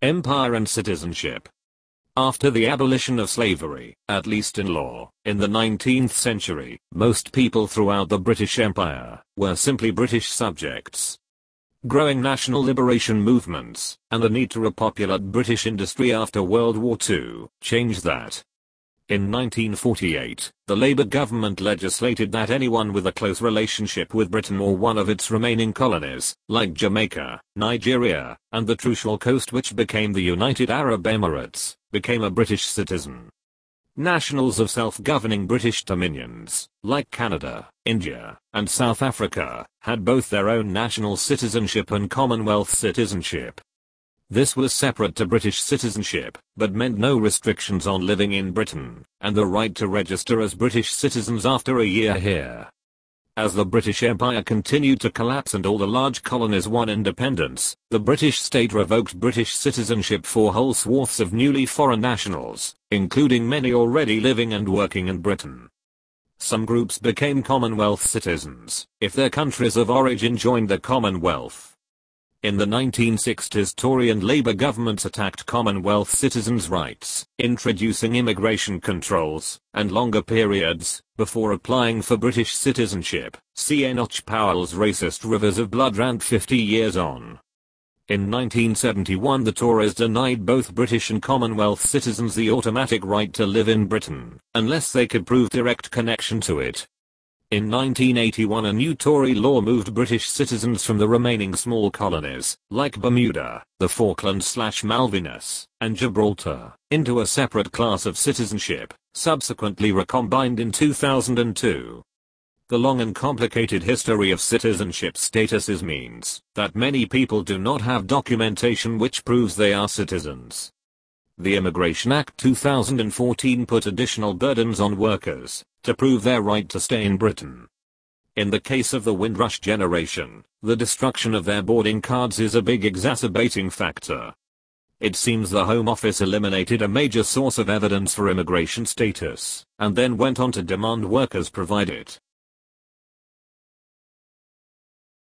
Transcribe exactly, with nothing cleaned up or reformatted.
Empire and citizenship. After the abolition of slavery, at least in law, in the nineteenth century, most people throughout the British Empire were simply British subjects. Growing national liberation movements, and the need to repopulate British industry after World War Two, changed that. In nineteen forty-eight, the Labour government legislated that anyone with a close relationship with Britain or one of its remaining colonies, like Jamaica, Nigeria, and the Trucial Coast, which became the United Arab Emirates, became a British citizen. Nationals of self-governing British dominions, like Canada, India, and South Africa, had both their own national citizenship and Commonwealth citizenship. This was separate to British citizenship, but meant no restrictions on living in Britain, and the right to register as British citizens after a year here. As the British Empire continued to collapse and all the large colonies won independence, the British state revoked British citizenship for whole swaths of newly foreign nationals, including many already living and working in Britain. Some groups became Commonwealth citizens, if their countries of origin joined the Commonwealth. In the nineteen sixties, Tory and Labour governments attacked Commonwealth citizens' rights, introducing immigration controls, and longer periods, before applying for British citizenship. See Enoch Powell's Racist Rivers of Blood rant fifty years on. In nineteen seventy-one, the Tories denied both British and Commonwealth citizens the automatic right to live in Britain, unless they could prove direct connection to it. In nineteen eighty-one, a new Tory law moved British citizens from the remaining small colonies, like Bermuda, the Falklands/Malvinas, and Gibraltar, into a separate class of citizenship, subsequently recombined in two thousand two. The long and complicated history of citizenship statuses means that many people do not have documentation which proves they are citizens. The Immigration Act two thousand fourteen put additional burdens on workers to prove their right to stay in Britain. In the case of the Windrush generation, the destruction of their boarding cards is a big exacerbating factor. It seems the Home Office eliminated a major source of evidence for immigration status, and then went on to demand workers provide it.